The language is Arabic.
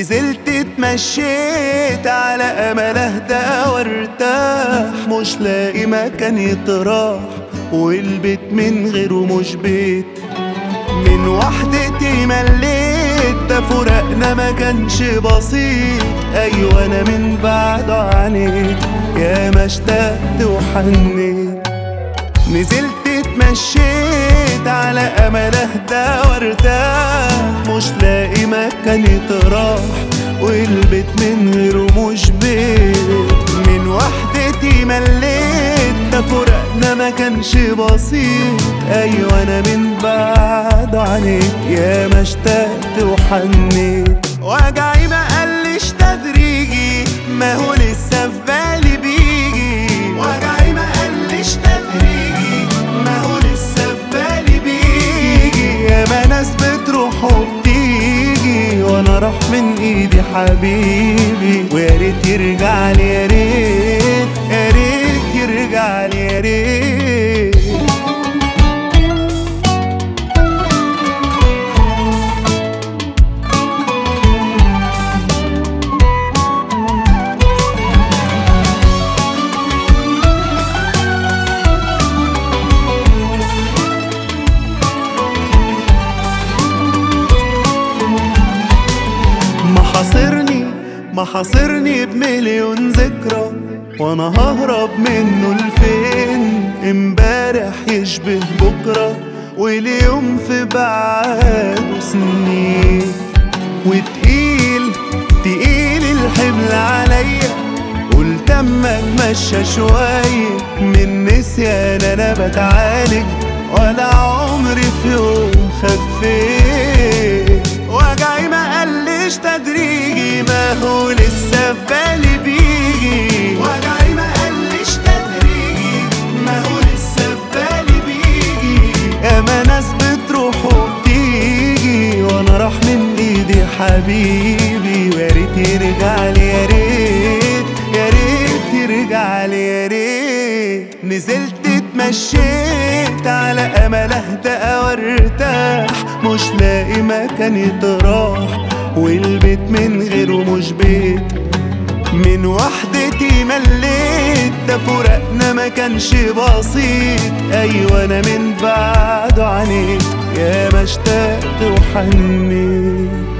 نزلت اتمشيت على امل اهدى وارتاح، مش لاقي مكان يتراح والبيت من غيره مش بيت. من وحدتي مليت، ده فراقنا ما كانش بسيط. ايوه انا من بعد عنيت يا ما اشتقت وحنيت. نزلت اتمشيت على امل اهدى وارتاح، مش لاقي مكان يتراح والبيت من غيره مش بيت. من وحدتي مليت، ده فراقنا ما كانش بسيط. ايوه انا من بعد عنيت يا ما اشتقت وحنيت. وجعي ما قلش تدريجي، ما هو لسه في بالي بيجي. وجعي ما قلش تدريجي، ما هو لسه في بالي بيجي. ياما ناس بتروح وبتيجي وانا راح من ايدي حبيبي. ويا ريت يرجع لي، يا ريت يا ريت يرجع لي، يا ريت. محاصرني بمليون ذكرى، وانا ههرب منه لفين؟ امبارح يشبه بكرة واليوم في بعاده سنين. وتقيل الحمل عليا، قلت اما اتمشى شوية من نسيان انا بتعالج، ولا عمري في يوم خفيت. وجعي ما قلش تدريجي، ما هو لسه في بالي بيجي. وجعي ما قلش تدريجي، ما هو لسه في بالي بيجي. ياما ناس بتروح وبتيجي وانا راح من ايدي حبيبي. ويا ريت يرجع لي، يا ريت يا ريت يرجع لي، يا ريت. نزلت اتمشيت على امل اهدى وارتاح، مش لاقي مكان يتراح والبيت من غيره مش بيت. من وحدتي مليت، ده فراقنا ما كانش بسيط. ايوه انا من بعده عنيت يا ما اشتقت وحنيت.